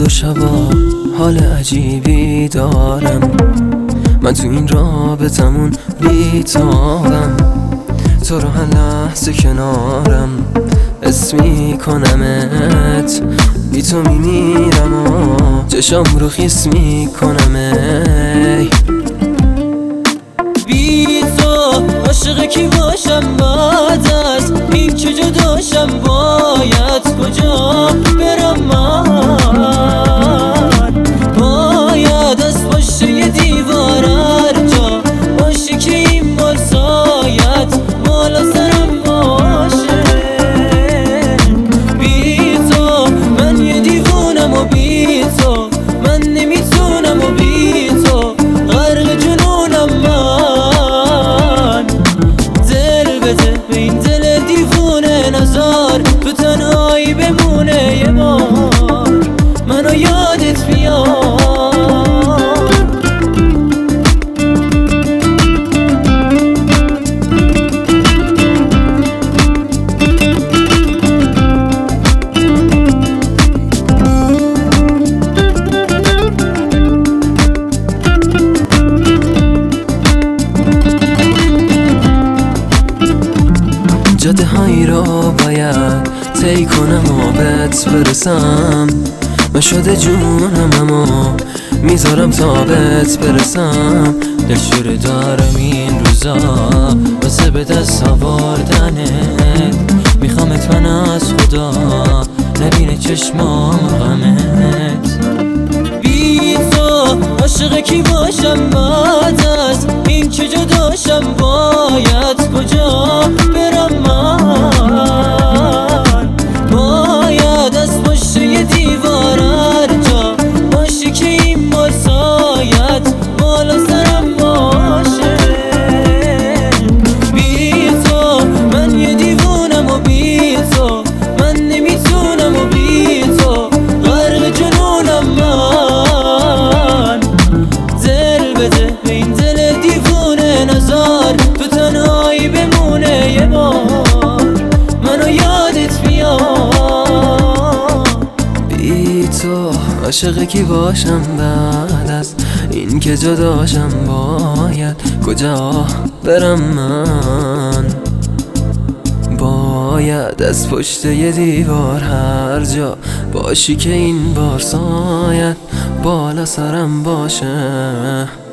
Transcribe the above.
و شبا حال عجیبی دارم، من تو این رابطمون بیتابم، تو رو هر لحظه کنارم حس میکنمت، بی تو میمیرم و چشام رو خیس میکنم. بی تو عاشق کی باشم بعد از این که جداشم، باید کجا برم من؟ باید از پشت یه دیوار هر جا باشی که این بار سایت بالا سرم باشه. بی تو من یه دیوونم و بی تو من نمیتونم و بی تو غرق جنونم من. دل بده به این دل دیوونه، نزار تو تنهایی بمونه یه بار، منو یادت بیاد. جاده هایی رو باید طی کنم و بهت برسم، من شده جونم اما میذارم تا بهت برسم. دلشوره دارم این روزا واسه به دست آوردنت، میخوامت من از خدا نبینه چشمام غمت. بی تو عاشق کی باشم بعد از این که جداشم، باید کجا برم من؟ باید از پشت یه دیوار هر جا باشی که این بار سایت بالا سرم باشه. بی تو من یه دیوونم و بی تو من نمیتونم و بی تو غرق جنونم من. دل بده به این دل دیوونه، نزار تو تنهایی بمونه یه بار، منو یادت بیاد. بی تو عاشق کی باشم بعد از این که جداشم، باید کجا برم من؟ باید از پشت یه دیوار هر جا باشی که این بار سایت بالا سرم باشه.